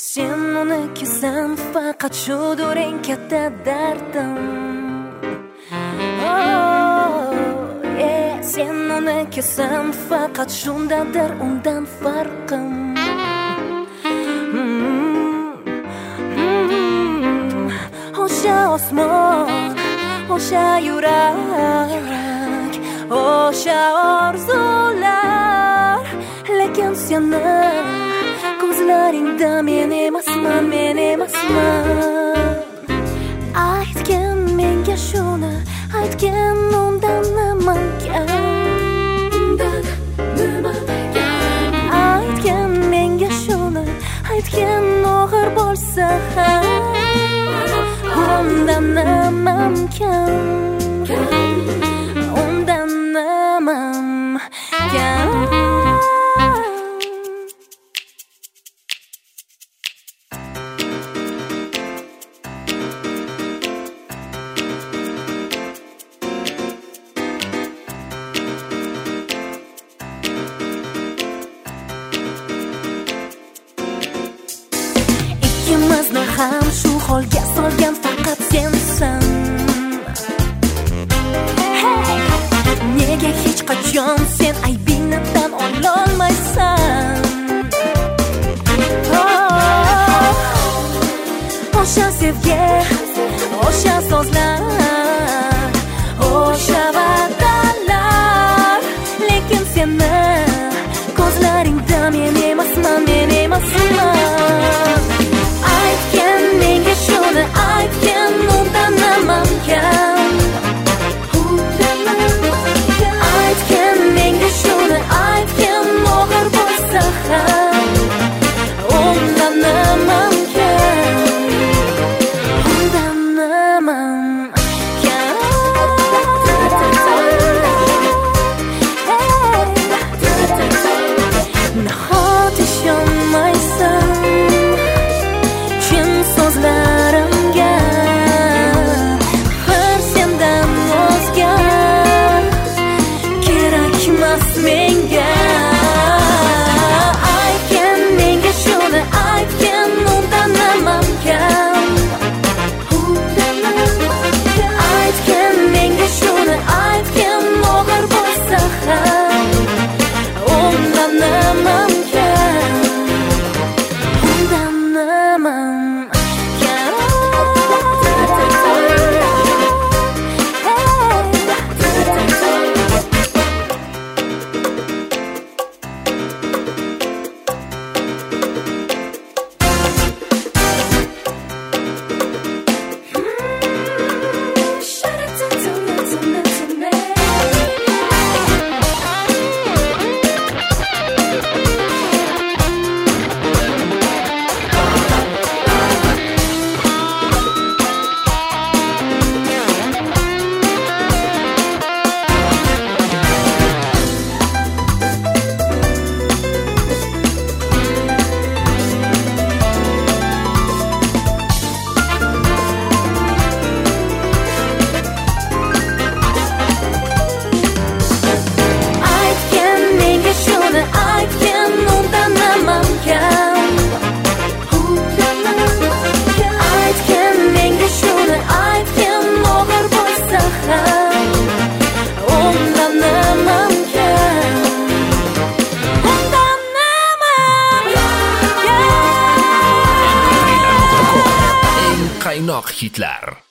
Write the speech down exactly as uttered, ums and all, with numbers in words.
Sen unikisan faqat shudur eng katta dardim. Sen unikisan faqat shundadir undan farqim. O'sha osmon, o'sha yurak, o'sha orzular, lekin seni ko'zlaringda men emasman, men emasman. Aytgin menga shuni, aytgin undan nima gap? Undan nima gap? Aytgin menga shuni, aytgin og'ir bo'lsa ham undan nima kam? Undan nima kam? Ikkimizni ham shu holga solgan faqat sensan. Hey! Nega hech qachon sen aybingni tan ololmaysan? Oh! O'sha sevgi, o'sha so'zlar, o'sha va'dalar, lekin seni ko'zlaringda men emasman, men emasman. Aytgin menga shuni, aytgin undan nima kam? Aytgin menga shuni, aytgin og'ir bo'lsa ham undan nima kam? Undan nima kam? Nahot ishonmaysan so'zlarimga, bir sendan o'zga kerakmas menga. Aytgin menga shuni, aytgin undan nima kam? Aytgin menga shuni, aytgin og'ir bo'lsa ham undan nima kam? Undan nima qaynoq hitlar.